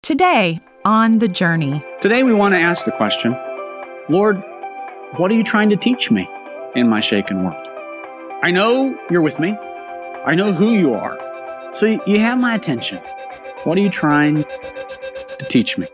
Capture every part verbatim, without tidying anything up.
Today on The Journey. Today we want to ask the question, Lord, what are you trying to teach me in my shaken world? I know you're with me. I know who you are. So you have my attention. What are you trying to teach me?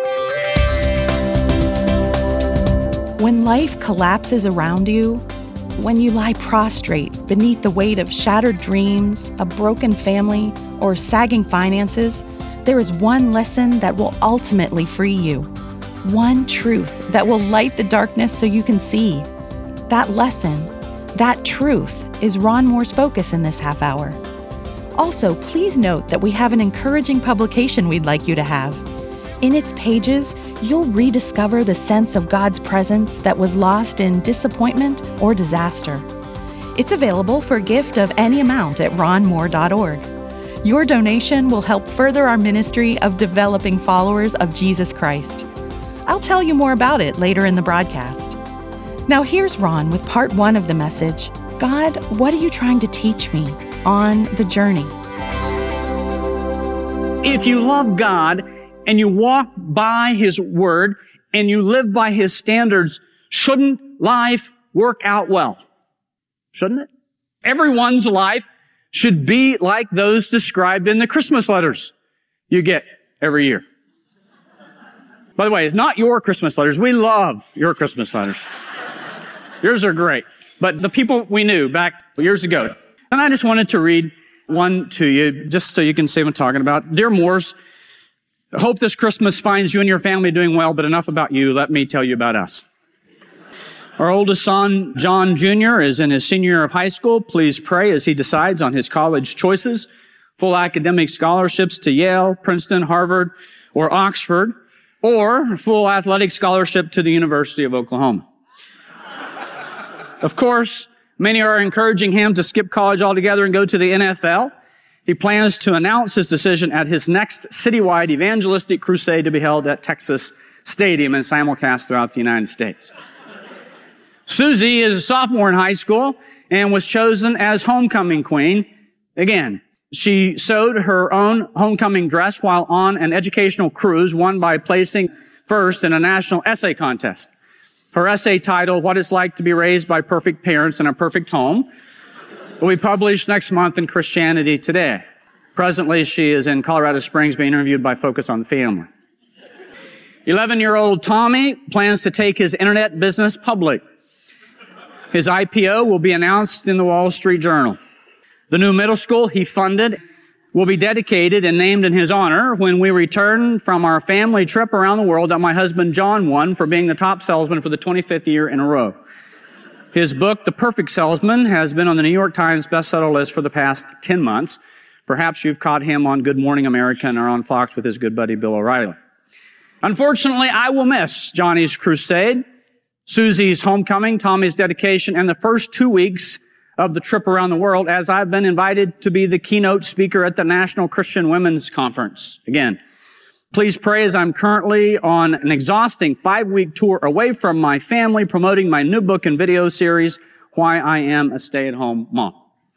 When life collapses around you, when you lie prostrate beneath the weight of shattered dreams, a broken family, or sagging finances, there is one lesson that will ultimately free you. One truth that will light the darkness so you can see. That lesson, that truth, is Ron Moore's focus in this half hour. Also, please note that we have an encouraging publication we'd like you to have. In its pages, you'll rediscover the sense of God's presence that was lost in disappointment or disaster. It's available for a gift of any amount at ron moore dot org. Your donation will help further our ministry of developing followers of Jesus Christ. I'll tell you more about it later in the broadcast. Now here's Ron with part one of the message, God, what are you trying to teach me on the journey? If you love God and you walk by His Word and you live by His standards, shouldn't life work out well? Shouldn't it? Everyone's life should be like those described in the Christmas letters you get every year. By the way, it's not your Christmas letters. We love your Christmas letters. Yours are great. But the people we knew back years ago. And I just wanted to read one to you, just so you can see what I'm talking about. Dear Moores, I hope this Christmas finds you and your family doing well, but enough about you. Let me tell you about us. Our oldest son, John Junior, is in his senior year of high school. Please pray as he decides on his college choices. Full academic scholarships to Yale, Princeton, Harvard, or Oxford, or full athletic scholarship to the University of Oklahoma. Of course, many are encouraging him to skip college altogether and go to the N F L. He plans to announce his decision at his next citywide evangelistic crusade to be held at Texas Stadium and simulcast throughout the United States. Susie is a sophomore in high school and was chosen as homecoming queen. Again, she sewed her own homecoming dress while on an educational cruise, won by placing first in a national essay contest. Her essay titled, What It's Like to Be Raised by Perfect Parents in a Perfect Home, will be published next month in Christianity Today. Presently, she is in Colorado Springs being interviewed by Focus on the Family. eleven-year-old Tommy plans to take his internet business public. His I P O will be announced in the Wall Street Journal. The new middle school he funded will be dedicated and named in his honor when we return from our family trip around the world that my husband John won for being the top salesman for the twenty-fifth year in a row. His book, The Perfect Salesman, has been on the New York Times bestseller list for the past ten months. Perhaps you've caught him on Good Morning America or on Fox with his good buddy Bill O'Reilly. Unfortunately, I will miss Johnny's crusade, Susie's homecoming, Tommy's dedication, and the first two weeks of the trip around the world, as I've been invited to be the keynote speaker at the National Christian Women's Conference. Again, please pray as I'm currently on an exhausting five-week tour away from my family, promoting my new book and video series, Why I Am a Stay-at-Home Mom.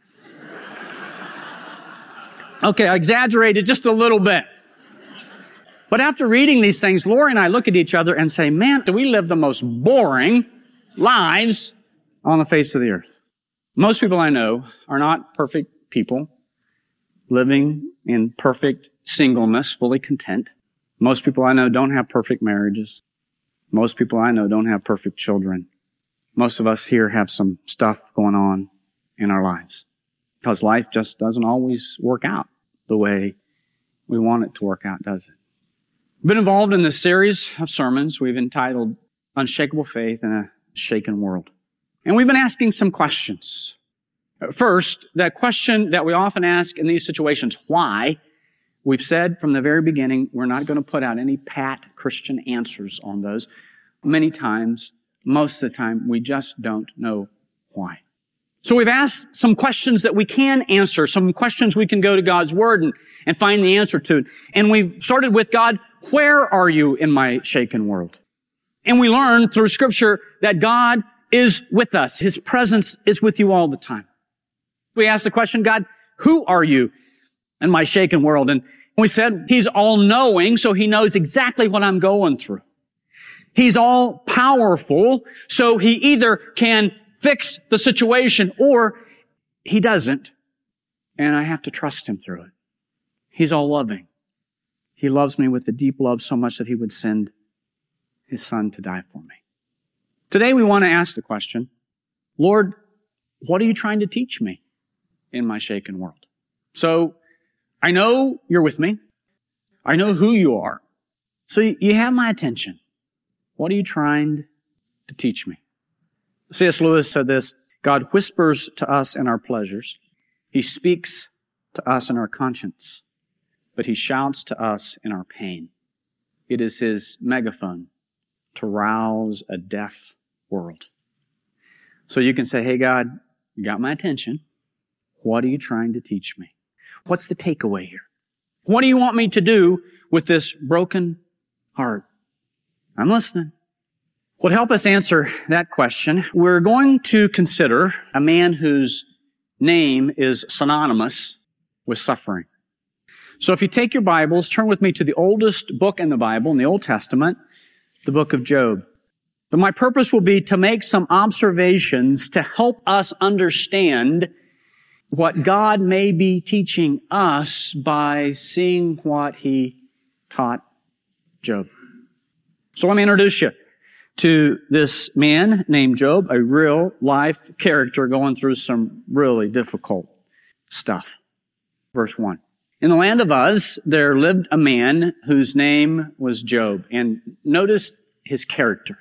Okay, I exaggerated just a little bit. But after reading these things, Lori and I look at each other and say, man, do we live the most boring lives on the face of the earth. Most people I know are not perfect people living in perfect singleness, fully content. Most people I know don't have perfect marriages. Most people I know don't have perfect children. Most of us here have some stuff going on in our lives because life just doesn't always work out the way we want it to work out, does it? I've been involved in this series of sermons we've entitled Unshakable Faith in a Shaken World. And we've been asking some questions. First, that question that we often ask in these situations, why? We've said from the very beginning, we're not going to put out any pat Christian answers on those. Many times, most of the time, we just don't know why. So we've asked some questions that we can answer, some questions we can go to God's Word and, and find the answer to. And we've started with, God, where are you in my shaken world? And we learned through Scripture that God is with us. His presence is with you all the time. We ask the question, God, who are you in my shaken world? And, We said He's all-knowing, so He knows exactly what I'm going through. He's all-powerful, so He either can fix the situation or He doesn't, and I have to trust Him through it. He's all-loving. He loves me with a deep love so much that He would send His Son to die for me. Today we want to ask the question, Lord, what are you trying to teach me in my shaken world? So, I know you're with me. I know who you are. So you have my attention. What are you trying to teach me? C S Lewis said this, God whispers to us in our pleasures. He speaks to us in our conscience, but He shouts to us in our pain. It is His megaphone to rouse a deaf world. So you can say, hey God, you got my attention. What are you trying to teach me? What's the takeaway here? What do you want me to do with this broken heart? I'm listening. What help us answer that question, we're going to consider a man whose name is synonymous with suffering. So if you take your Bibles, turn with me to the oldest book in the Bible, in the Old Testament, the book of Job. But my purpose will be to make some observations to help us understand what God may be teaching us by seeing what He taught Job. So let me introduce you to this man named Job, a real life character going through some really difficult stuff. Verse one. In the land of Uz, there lived a man whose name was Job. And notice his character.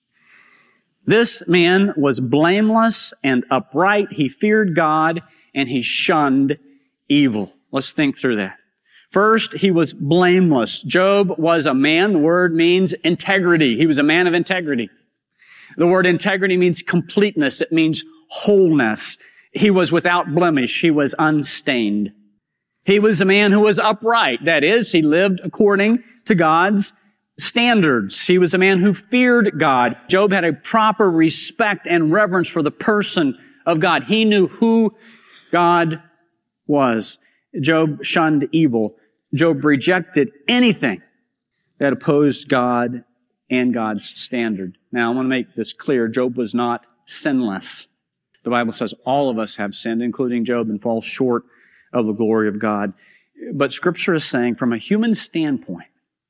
This man was blameless and upright. He feared God and he shunned evil. Let's think through that. First, he was blameless. Job was a man. The word means integrity. He was a man of integrity. The word integrity means completeness. It means wholeness. He was without blemish. He was unstained. He was a man who was upright. That is, he lived according to God's standards. He was a man who feared God. Job had a proper respect and reverence for the person of God. He knew who God was. Job shunned evil. Job rejected anything that opposed God and God's standard. Now, I want to make this clear. Job was not sinless. The Bible says all of us have sinned, including Job, and fall short of the glory of God. But Scripture is saying, from a human standpoint,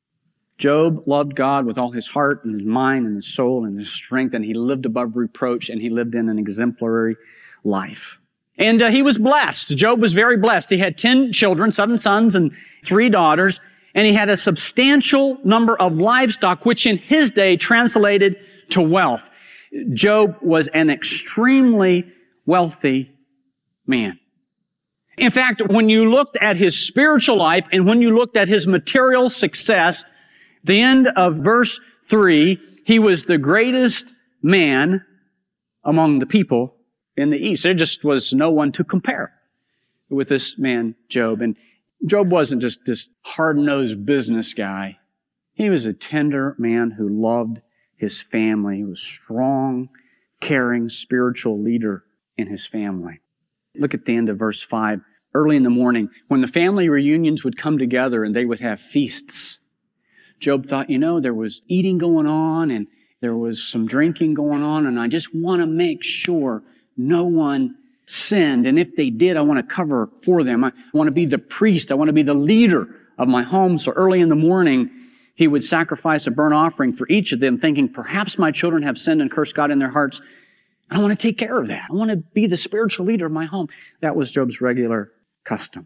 Job loved God with all his heart and his mind and his soul and his strength, and he lived above reproach, and he lived in an exemplary life. And uh, he was blessed. Job was very blessed. He had ten children, seven sons and three daughters, and he had a substantial number of livestock, which in his day translated to wealth. Job was an extremely wealthy man. In fact, when you looked at his spiritual life and when you looked at his material success, the end of verse three, he was the greatest man among the people in the East. There just was no one to compare with this man, Job. And Job wasn't just this hard-nosed business guy. He was a tender man who loved his family. He was a strong, caring, spiritual leader in his family. Look at the end of verse five. Early in the morning, when the family reunions would come together and they would have feasts, Job thought, you know, there was eating going on and there was some drinking going on, and I just want to make sure no one sinned. And if they did, I want to cover for them. I want to be the priest. I want to be the leader of my home. So early in the morning, he would sacrifice a burnt offering for each of them, thinking, perhaps my children have sinned and cursed God in their hearts. And I want to take care of that. I want to be the spiritual leader of my home. That was Job's regular custom.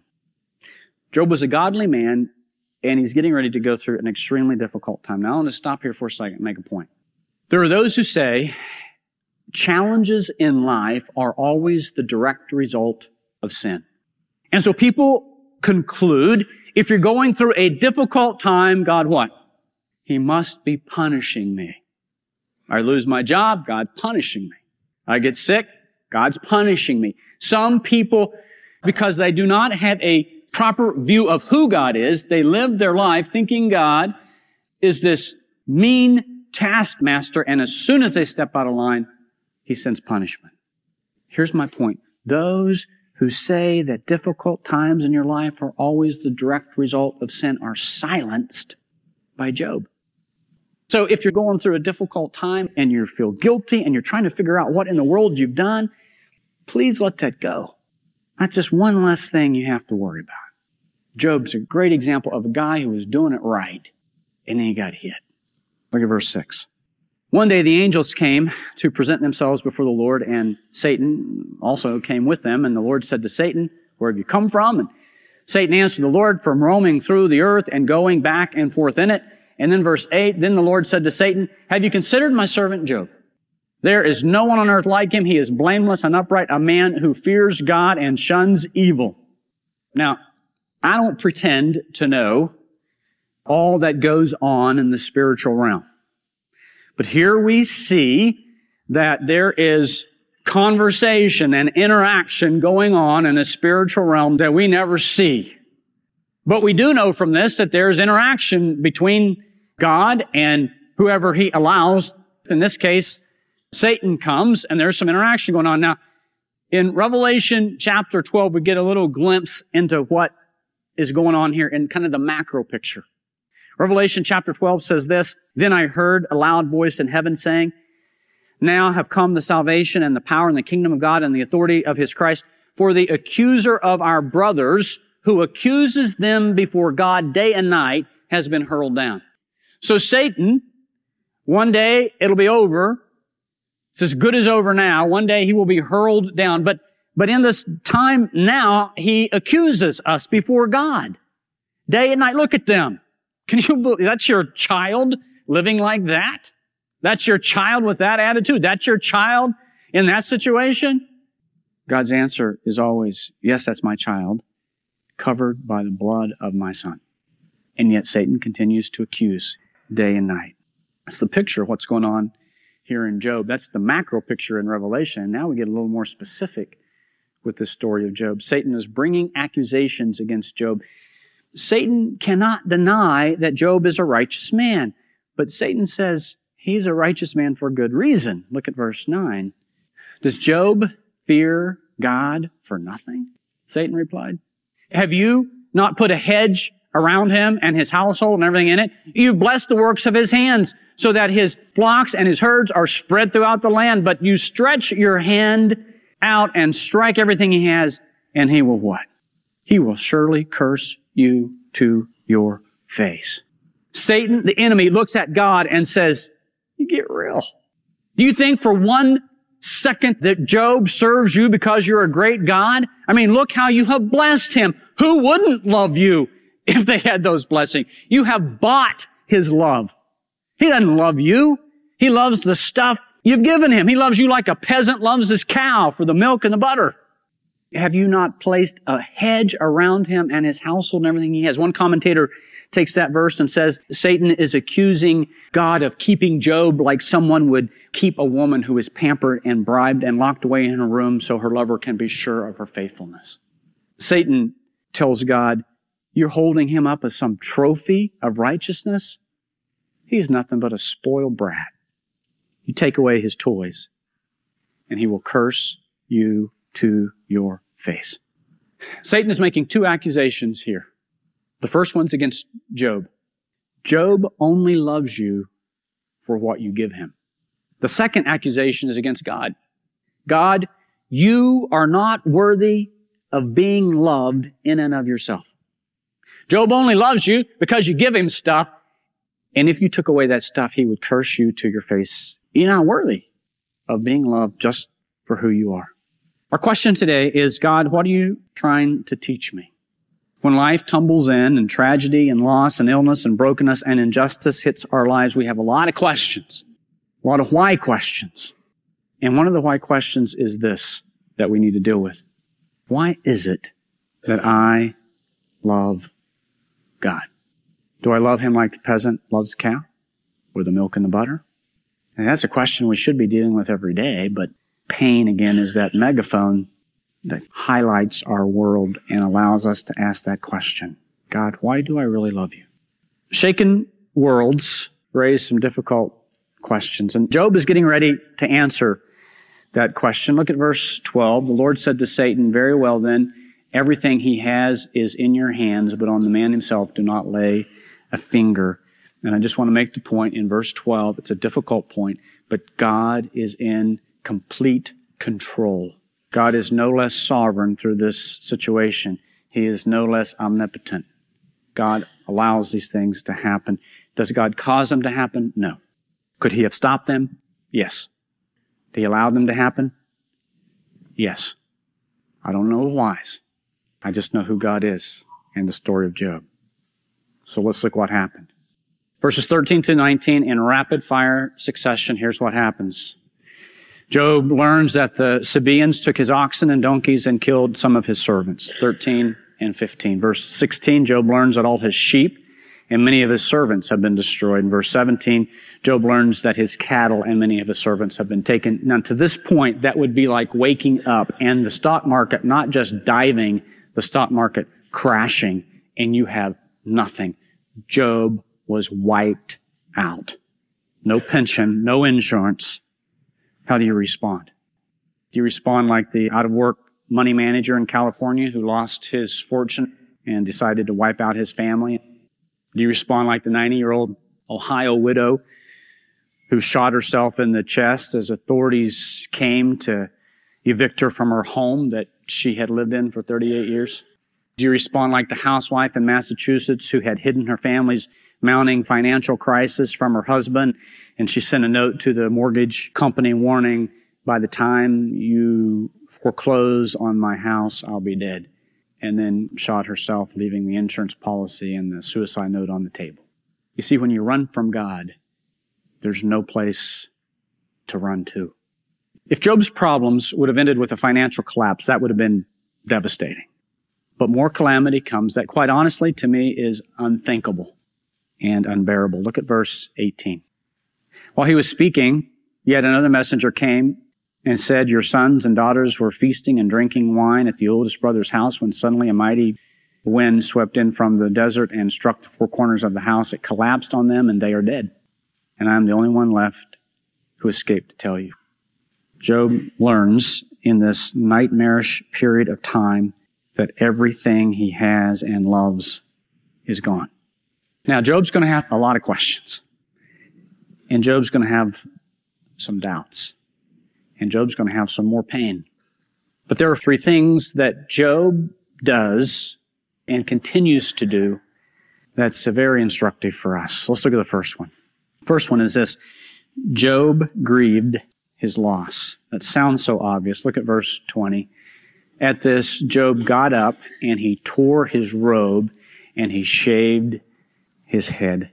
Job was a godly man, and he's getting ready to go through an extremely difficult time. Now, I want to stop here for a second and make a point. There are those who say challenges in life are always the direct result of sin. And so people conclude, if you're going through a difficult time, God what? He must be punishing me. I lose my job, God punishing me. I get sick, God's punishing me. Some people, because they do not have a proper view of who God is, they live their life thinking God is this mean taskmaster, and as soon as they step out of line, He sends punishment. Here's my point. Those who say that difficult times in your life are always the direct result of sin are silenced by Job. So if you're going through a difficult time and you feel guilty and you're trying to figure out what in the world you've done, please let that go. That's just one less thing you have to worry about. Job's a great example of a guy who was doing it right, and then he got hit. Look at verse six. One day the angels came to present themselves before the Lord, and Satan also came with them. And the Lord said to Satan, "Where have you come from?" And Satan answered the Lord, "From roaming through the earth and going back and forth in it." And then verse eight, then the Lord said to Satan, "Have you considered my servant Job? There is no one on earth like him. He is blameless and upright, a man who fears God and shuns evil." Now, I don't pretend to know all that goes on in the spiritual realm. But here we see that there is conversation and interaction going on in a spiritual realm that we never see. But we do know from this that there's interaction between God and whoever He allows. In this case, Satan comes, and there's some interaction going on. Now, in Revelation chapter twelve, we get a little glimpse into what is going on here in kind of the macro picture. Revelation chapter twelve says this, "Then I heard a loud voice in heaven saying, 'Now have come the salvation and the power and the kingdom of God and the authority of His Christ. For the accuser of our brothers, who accuses them before God day and night, has been hurled down.'" So Satan, one day it'll be over. It's as good as over now. One day he will be hurled down. But, but in this time now, he accuses us before God. Day and night. Look at them. Can you believe that's your child living like that? That's your child with that attitude? That's your child in that situation? God's answer is always, yes, that's my child, covered by the blood of my Son. And yet Satan continues to accuse day and night. That's the picture of what's going on here in Job. That's the macro picture in Revelation. Now we get a little more specific with the story of Job. Satan is bringing accusations against Job. Satan cannot deny that Job is a righteous man, but Satan says he's a righteous man for good reason. Look at verse nine. "Does Job fear God for nothing?" Satan replied. "Have you not put a hedge around him and his household and everything in it? You've blessed the works of his hands so that his flocks and his herds are spread throughout the land, but you stretch your hand out and strike everything he has, and he will what? He will surely curse you to your face." Satan, the enemy, looks at God and says, "You get real. Do you think for one second that Job serves you because you're a great God? I mean, look how you have blessed him. Who wouldn't love you if they had those blessings? You have bought his love. He doesn't love you. He loves the stuff you've given him. He loves you like a peasant loves his cow for the milk and the butter. Have you not placed a hedge around him and his household and everything he has?" One commentator takes that verse and says, Satan is accusing God of keeping Job like someone would keep a woman who is pampered and bribed and locked away in a room so her lover can be sure of her faithfulness. Satan tells God, "You're holding him up as some trophy of righteousness? He's nothing but a spoiled brat. You take away his toys, and he will curse you to your face." Satan is making two accusations here. The first one's against Job. Job only loves you for what you give him. The second accusation is against God. God, you are not worthy of being loved in and of yourself. Job only loves you because you give him stuff, and if you took away that stuff, he would curse you to your face. You're not worthy of being loved just for who you are. Our question today is, God, what are you trying to teach me? When life tumbles in and tragedy and loss and illness and brokenness and injustice hits our lives, we have a lot of questions, a lot of why questions. And one of the why questions is this that we need to deal with. Why is it that I love God? Do I love him like the peasant loves the cow or the milk and the butter? And that's a question we should be dealing with every day, but pain, again, is that megaphone that highlights our world and allows us to ask that question. God, why do I really love you? Shaken worlds raise some difficult questions, and Job is getting ready to answer that question. Look at verse twelve. The Lord said to Satan, "Very well then, everything he has is in your hands, but on the man himself do not lay a finger." And I just want to make the point in verse twelve. It's a difficult point, but God is in complete control. God is no less sovereign through this situation. He is no less omnipotent. God allows these things to happen. Does God cause them to happen? No. Could he have stopped them? Yes. Did he allow them to happen? Yes. I don't know the whys. I just know who God is and the story of Job. So let's look what happened. Verses thirteen to nineteen, in rapid fire succession, here's what happens. Job learns that the Sabaeans took his oxen and donkeys and killed some of his servants. thirteen and fifteen. Verse sixteen, Job learns that all his sheep and many of his servants have been destroyed. In verse seventeen, Job learns that his cattle and many of his servants have been taken. Now, to this point, that would be like waking up and the stock market not just diving, the stock market crashing, and you have nothing. Job was wiped out. No pension, no insurance. How do you respond? Do you respond like the out-of-work money manager in California who lost his fortune and decided to wipe out his family? Do you respond like the ninety-year-old Ohio widow who shot herself in the chest as authorities came to evict her from her home that she had lived in for thirty-eight years? Do you respond like the housewife in Massachusetts who had hidden her family's mounting financial crisis from her husband, and she sent a note to the mortgage company warning, "By the time you foreclose on my house, I'll be dead," and then shot herself, leaving the insurance policy and the suicide note on the table? You see, when you run from God, there's no place to run to. If Job's problems would have ended with a financial collapse, that would have been devastating. But more calamity comes that, quite honestly, to me, is unthinkable and unbearable. Look at verse eighteen. While he was speaking, yet another messenger came and said, "Your sons and daughters were feasting and drinking wine at the oldest brother's house when suddenly a mighty wind swept in from the desert and struck the four corners of the house. It collapsed on them and they are dead. And I am the only one left who escaped to tell you." Job learns in this nightmarish period of time that everything he has and loves is gone. Now, Job's going to have a lot of questions. And Job's going to have some doubts. And Job's going to have some more pain. But there are three things that Job does and continues to do that's very instructive for us. Let's look at the first one. First one is this: Job grieved his loss. That sounds so obvious. Look at verse twenty. At this, Job got up and he tore his robe and he shaved his head.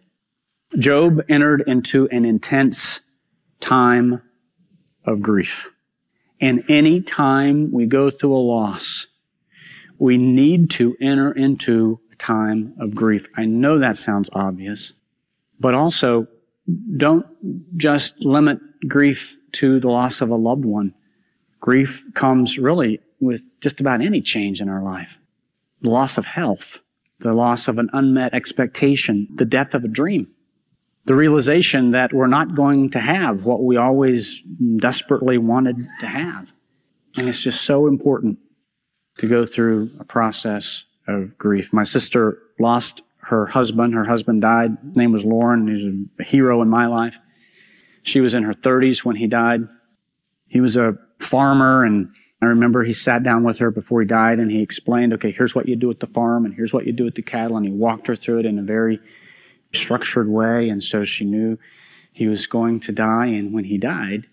Job entered into an intense time of grief. And any time we go through a loss, we need to enter into a time of grief. I know that sounds obvious, but also don't just limit grief to the loss of a loved one. Grief comes really with just about any change in our life. The loss of health, the loss of an unmet expectation, the death of a dream, the realization that we're not going to have what we always desperately wanted to have. And it's just so important to go through a process of grief. My sister lost her husband. Her husband died. His name was Lauren. He was a hero in my life. She was in her thirties when he died. He was a farmer, and I remember he sat down with her before he died and he explained, okay, here's what you do at the farm and here's what you do at the cattle, and he walked her through it in a very structured way, and so she knew he was going to die. And when he died,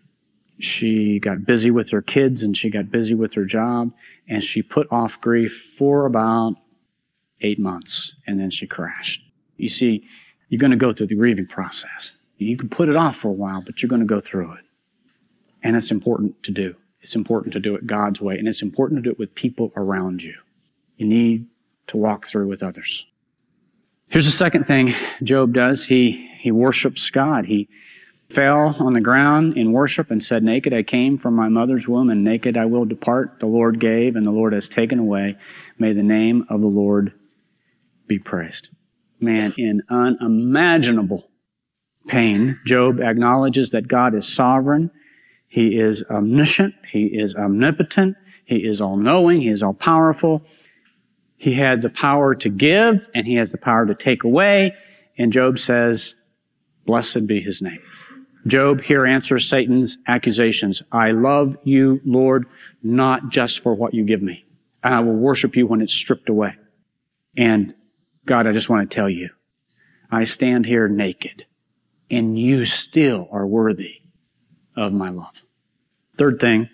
she got busy with her kids and she got busy with her job, and she put off grief for about eight months, and then she crashed. You see, you're going to go through the grieving process. You can put it off for a while, but you're going to go through it. And it's important to do. It's important to do it God's way, and it's important to do it with people around you. You need to walk through with others. Here's the second thing Job does. He, he worships God. He fell on the ground in worship and said, "Naked I came from my mother's womb, and naked I will depart. The Lord gave, and the Lord has taken away. May the name of the Lord be praised." Man, in unimaginable pain, Job acknowledges that God is sovereign He is omniscient. He is omnipotent. He is all-knowing. He is all-powerful. He had the power to give, and he has the power to take away. And Job says, blessed be his name. Job here answers Satan's accusations. I love you, Lord, not just for what you give me. And I will worship you when it's stripped away. And God, I just want to tell you, I stand here naked, and you still are worthy of my love. Third thing,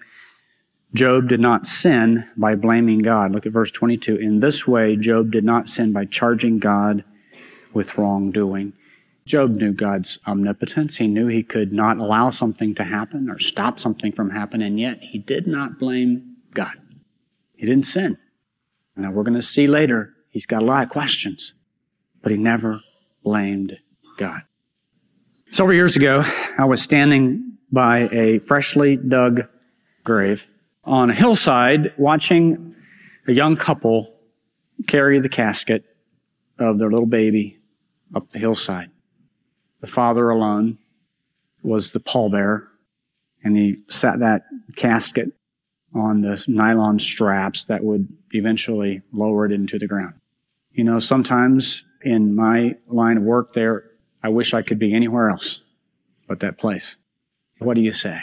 Job did not sin by blaming God. Look at verse twenty-two. In this way, Job did not sin by charging God with wrongdoing. Job knew God's omnipotence. He knew he could not allow something to happen or stop something from happening, and yet he did not blame God. He didn't sin. Now, we're going to see later, he's got a lot of questions, but he never blamed God. Several years ago, I was standing by a freshly dug grave on a hillside watching a young couple carry the casket of their little baby up the hillside. The father alone was the pallbearer, and he sat that casket on the nylon straps that would eventually lower it into the ground. You know, sometimes in my line of work there, I wish I could be anywhere else but that place. What do you say?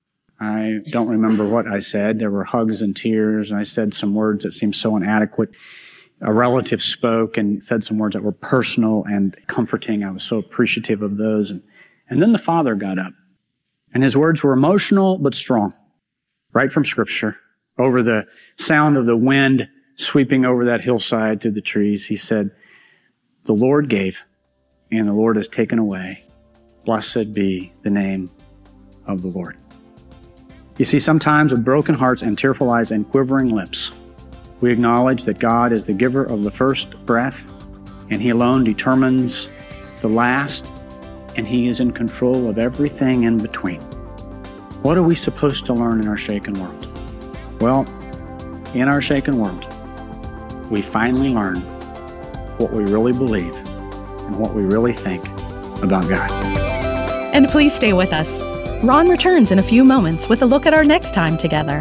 I don't remember what I said. There were hugs and tears, and I said some words that seemed so inadequate. A relative spoke and said some words that were personal and comforting. I was so appreciative of those. And, and then the father got up, and his words were emotional but strong, right from Scripture. Over the sound of the wind sweeping over that hillside through the trees, he said, the Lord gave, and the Lord has taken away. Blessed be the name of the Lord. You see, sometimes with broken hearts and tearful eyes and quivering lips, we acknowledge that God is the giver of the first breath, and He alone determines the last, and He is in control of everything in between. What are we supposed to learn in our shaken world? Well, in our shaken world, we finally learn what we really believe and what we really think about God. And please stay with us. Ron returns in a few moments with a look at our next time together.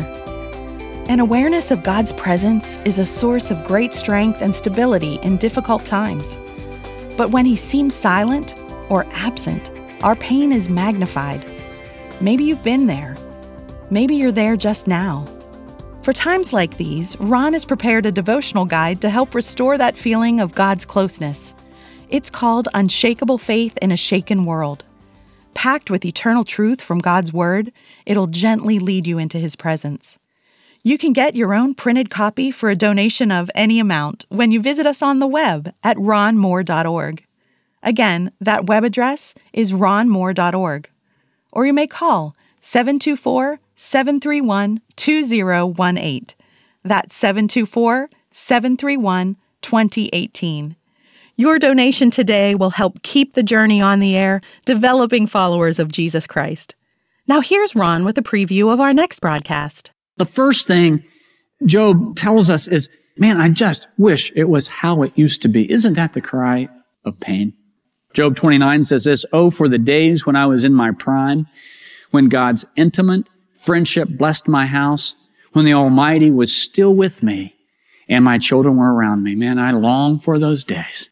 An awareness of God's presence is a source of great strength and stability in difficult times. But when He seems silent or absent, our pain is magnified. Maybe you've been there. Maybe you're there just now. For times like these, Ron has prepared a devotional guide to help restore that feeling of God's closeness. It's called Unshakable Faith in a Shaken World. Packed with eternal truth from God's Word, it'll gently lead you into His presence. You can get your own printed copy for a donation of any amount when you visit us on the web at ron moore dot org. Again, that web address is ron moore dot org. Or you may call seven two four, seven three one, two zero one eight. That's seven two four, seven three one, two zero one eight. Your donation today will help keep the journey on the air, developing followers of Jesus Christ. Now here's Ron with a preview of our next broadcast. The first thing Job tells us is, man, I just wish it was how it used to be. Isn't that the cry of pain? Job twenty-nine says this, oh, for the days when I was in my prime, when God's intimate friendship blessed my house, when the Almighty was still with me and my children were around me. Man, I long for those days.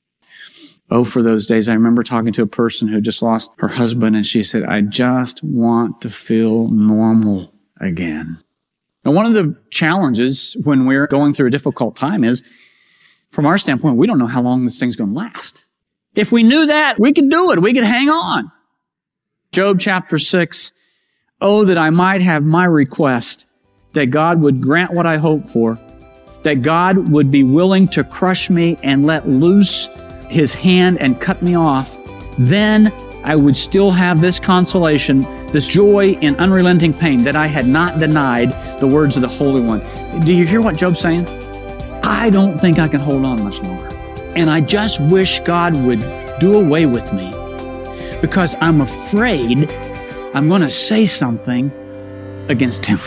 Oh, for those days. I remember talking to a person who just lost her husband, and she said, I just want to feel normal again. Now, one of the challenges when we're going through a difficult time is, from our standpoint, we don't know how long this thing's going to last. If we knew that, we could do it. We could hang on. Job chapter six, oh, that I might have my request, that God would grant what I hope for, that God would be willing to crush me and let loose His hand and cut me off. Then I would still have this consolation, this joy in unrelenting pain, that I had not denied the words of the Holy One. Do you hear what Job's saying? I don't think I can hold on much longer. And I just wish God would do away with me, because I'm afraid I'm going to say something against Him.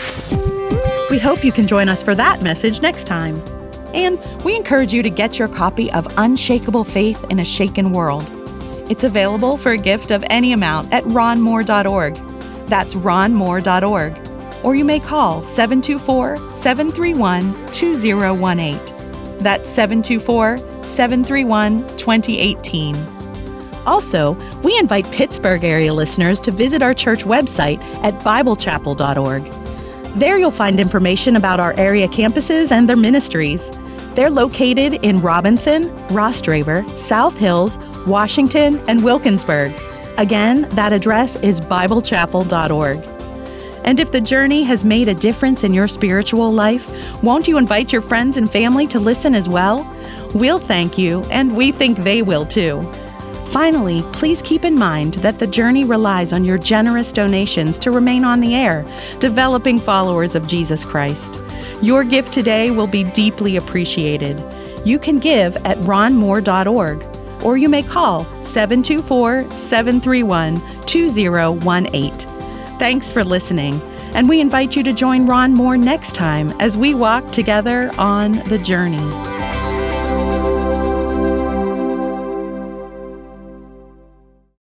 We hope you can join us for that message next time. And we encourage you to get your copy of Unshakable Faith in a Shaken World. It's available for a gift of any amount at ron moore dot org. That's ron moore dot org. Or you may call seven two four, seven three one, two zero one eight. That's seven two four, seven three one, two zero one eight. Also, we invite Pittsburgh area listeners to visit our church website at bible chapel dot org. There you'll find information about our area campuses and their ministries. They're located in Robinson, Rostraver, South Hills, Washington, and Wilkinsburg. Again, that address is bible chapel dot org. And if the journey has made a difference in your spiritual life, won't you invite your friends and family to listen as well? We'll thank you, and we think they will too. Finally, please keep in mind that the journey relies on your generous donations to remain on the air, developing followers of Jesus Christ. Your gift today will be deeply appreciated. You can give at ron moore dot org, or you may call seven two four, seven three one, two zero one eight. Thanks for listening, and we invite you to join Ron Moore next time as we walk together on the journey.